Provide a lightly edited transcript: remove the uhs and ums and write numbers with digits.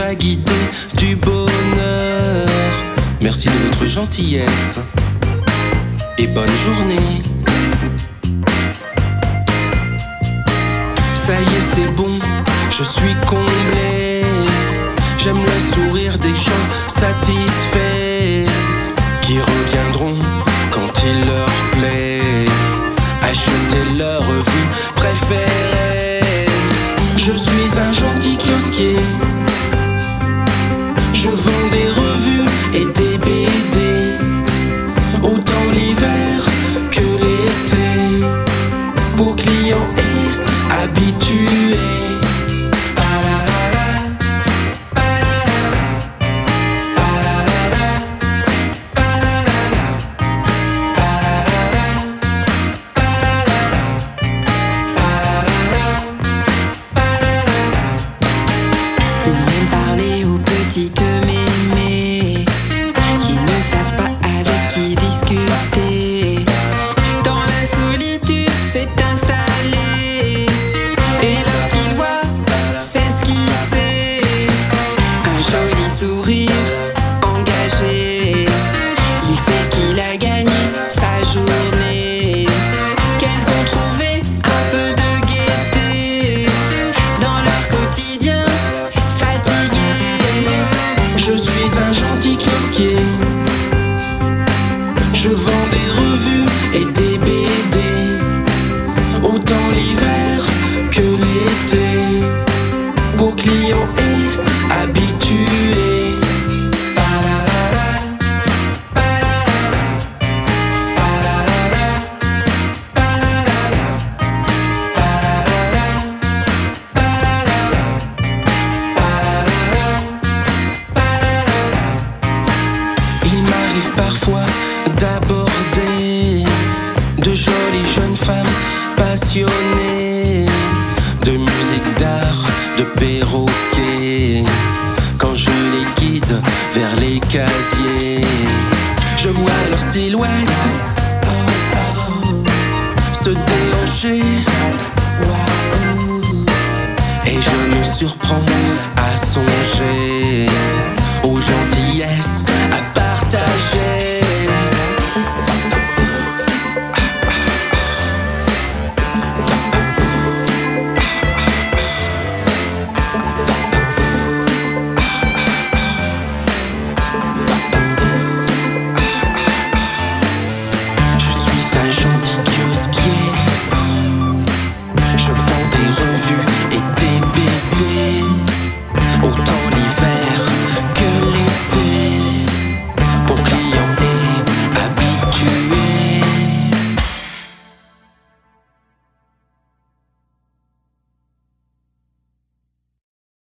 à guider du bonheur. Merci de votre gentillesse et bonne journée. Ça y est, c'est bon, je suis comblé. J'aime le sourire des gens satisfaits qui reviendront quand il leur plaît acheter leur revue préférée. Je suis un gentil kiosquier. Je vends des revues et des BD, autant l'hiver que l'été, pour clients et habitués. Sourire engagé, il sait qu'il a gagné sa journée, qu'elles ont trouvé un peu de gaieté dans leur quotidien fatigué. Je suis un gentil kiosquier. Je vends des revues et des BD, autant l'hiver que l'été, pour clients et habitués. Parfois d'aborder de jolies jeunes femmes passionnées de musique d'art, de perroquet. Quand je les guide vers les casiers, je vois leur silhouette se déhancher et je me surprends à songer